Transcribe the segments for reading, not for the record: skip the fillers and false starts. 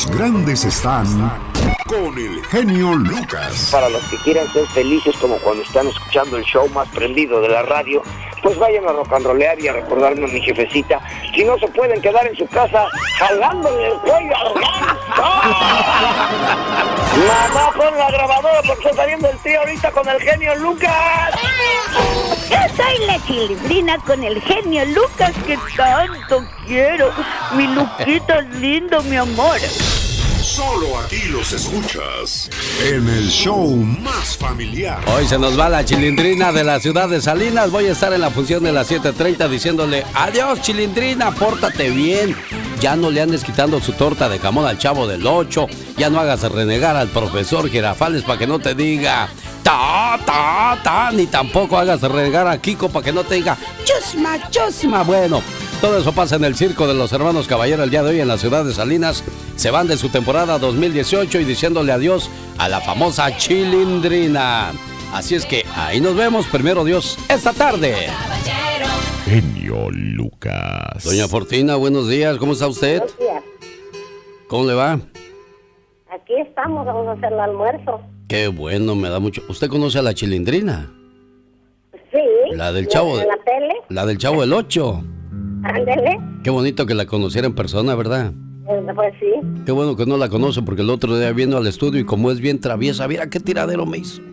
Los grandes están con el genio Lucas. Para los que quieran ser felices como cuando están escuchando el show más prendido de la radio, pues vayan a rock and rollear y a recordarme a mi jefecita. Si no se pueden quedar en su casa jalándole el cuello al ganso. Mamá, pon la grabadora porque está viendo el tío ahorita con el genio Lucas. Yo soy la Chilindrina con el genio Lucas que tanto quiero. Mi Luquita lindo, mi amor. Solo aquí los escuchas en el show más familiar. Hoy se nos va la Chilindrina de la ciudad de Salinas. Voy a estar en la función de las 7:30 diciéndole: adiós, Chilindrina, pórtate bien. Ya no le andes quitando su torta de jamón al Chavo del 8. Ya no hagas renegar al profesor Girafales para que no te diga ta, ni tampoco hagas renegar a Kiko para que no te diga chusma, chusma. Bueno, todo eso pasa en el circo de los hermanos Caballero el día de hoy en la ciudad de Salinas. Se van de su temporada 2018 y diciéndole adiós a la famosa Chilindrina. Así es que ahí nos vemos, primero Dios, esta tarde. Genio Lucas. Doña Fortina, buenos días, ¿cómo está usted? Buenos días. ¿Cómo le va? Aquí estamos, vamos a hacer el almuerzo. Qué bueno, me da mucho. ¿Usted conoce a la Chilindrina? Sí. La del Chavo. ¿En la tele? La del Chavo del 8. Ándele. Qué bonito que la conociera en persona, ¿verdad? Pues sí. Qué bueno que no la conoce porque el otro día vino al estudio y como es bien traviesa, mira qué tiradero me hizo.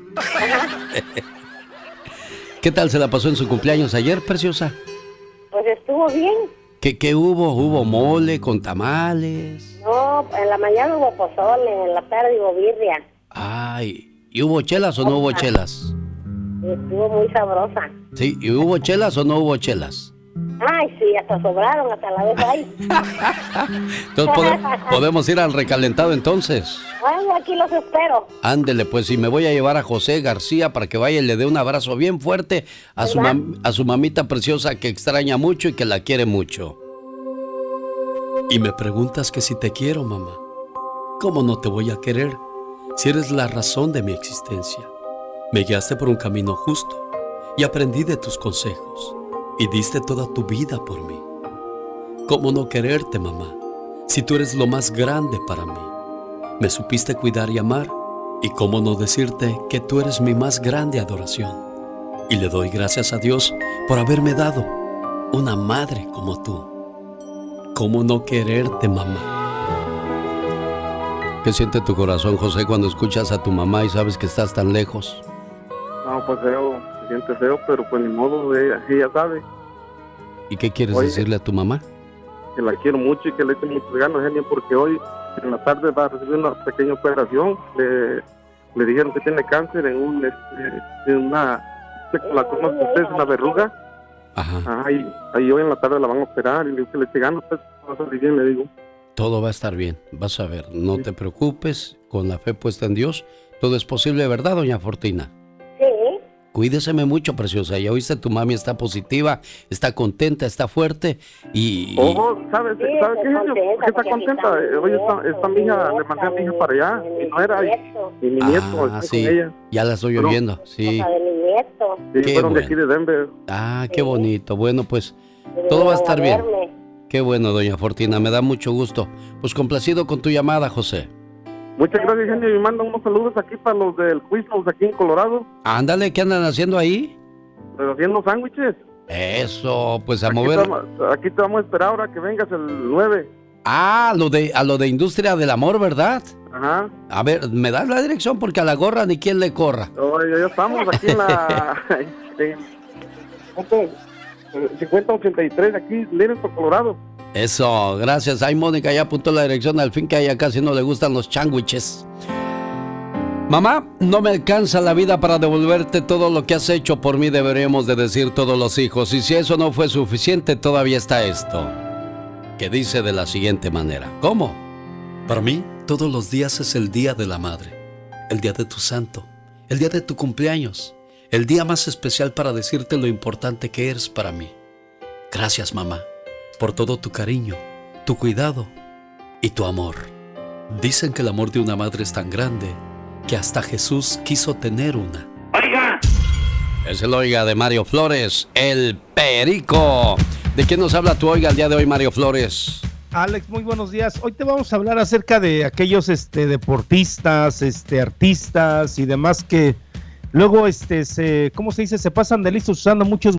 ¿Qué tal se la pasó en su cumpleaños ayer, preciosa? Pues estuvo bien. ¿Qué hubo? ¿Hubo mole con tamales? No, en la mañana hubo pozole, en la tarde hubo birria. Ay, ¿y hubo chelas o no hubo chelas? Y estuvo muy sabrosa. Sí, ¿y hubo chelas o no hubo chelas? Ay, sí, hasta sobraron, hasta la vez ahí. Entonces podemos ir al recalentado entonces. Ay, aquí los espero. Ándele, pues, y me voy a llevar a José García para que vaya y le dé un abrazo bien fuerte a su mamita preciosa que extraña mucho y que la quiere mucho. Y me preguntas que si te quiero, mamá. ¿Cómo no te voy a querer si eres la razón de mi existencia? Me guiaste por un camino justo y aprendí de tus consejos y diste toda tu vida por mí. ¿Cómo no quererte, mamá, si tú eres lo más grande para mí? Me supiste cuidar y amar, y cómo no decirte que tú eres mi más grande adoración. Y le doy gracias a Dios por haberme dado una madre como tú. ¿Cómo no quererte, mamá? ¿Qué siente tu corazón, José, cuando escuchas a tu mamá y sabes que estás tan lejos? No, pues feo, se siente feo, pero pues ni modo, ella sabe. ¿Y qué quieres decirle a tu mamá? Que la quiero mucho y que le eche muchas ganas, genio, porque hoy en la tarde va a recibir una pequeña operación. Le dijeron que tiene cáncer en una, la conoce usted, es una verruga. Ajá. Ahí hoy en la tarde la van a operar y le digo que le eche ganas, pues va a salir bien, le digo. Todo va a estar bien, vas a ver, no te preocupes, con la fe puesta en Dios, todo es posible, ¿verdad, doña Fortina? Sí. Cuídeseme mucho, preciosa. Ya oíste, tu mami está positiva, está contenta, está fuerte y... ¿Sabes qué, genio? ¿Por qué está contenta? Hoy está mi hija, le mandé a mi hija para allá, mi nuera y mi nieto. Ah, sí, con ella. Ya la estoy oyendo, sí. De mi nieto. Sí, fueron de aquí de Denver. Ah, qué bonito. Bueno, pues todo va a estar bien. Qué bueno, doña Fortina, me da mucho gusto. Pues complacido con tu llamada, José. Muchas gracias, genio, y manda unos saludos aquí para los del Quiznos aquí en Colorado. Ándale, ¿qué andan haciendo ahí? Haciendo sándwiches. Eso, pues a aquí mover. Aquí te vamos a esperar ahora que vengas el 9. Ah, a lo de Industria del Amor, ¿verdad? Ajá. A ver, ¿me das la dirección? Porque a la gorra ni quien le corra. Ya estamos aquí en la... 5083, aquí, Livingston, Colorado. Eso, gracias. Ay, Mónica ya apuntó la dirección, al fin que a ella casi no le gustan los sándwiches. Mamá, no me alcanza la vida para devolverte todo lo que has hecho por mí, deberíamos de decir todos los hijos. Y si eso no fue suficiente, todavía está esto, que dice de la siguiente manera. ¿Cómo? Para mí, todos los días es el día de la madre, el día de tu santo, el día de tu cumpleaños, el día más especial para decirte lo importante que eres para mí. Gracias, mamá, por todo tu cariño, tu cuidado y tu amor. Dicen que el amor de una madre es tan grande que hasta Jesús quiso tener una. ¡Oiga! Es el Oiga de Mario Flores, el Perico. ¿De quién nos habla tu Oiga el día de hoy, Mario Flores? Alex, muy buenos días. Hoy te vamos a hablar acerca de aquellos deportistas, artistas y demás que luego ¿cómo se dice? Se pasan de listos usando muchos